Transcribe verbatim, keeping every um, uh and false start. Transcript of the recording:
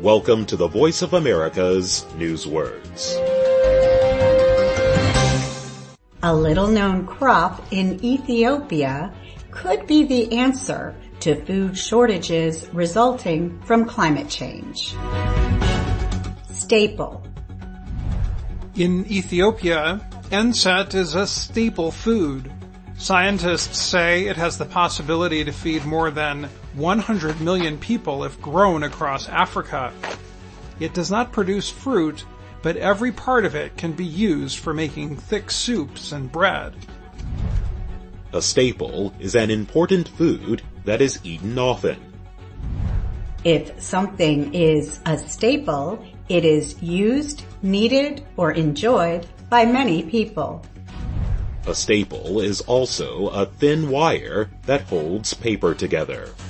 Welcome to the Voice of America's Newswords. A little-known crop in Ethiopia could be the answer to food shortages resulting from climate change. Staple. In Ethiopia, enset is a staple food. Scientists say it has the possibility to feed more than one hundred million people if grown across Africa. It does not produce fruit, but every part of it can be used for making thick soups and bread. A staple is an important food that is eaten often. If something is a staple, it is used, needed, or enjoyed by many people. A staple is also a thin wire that holds paper together.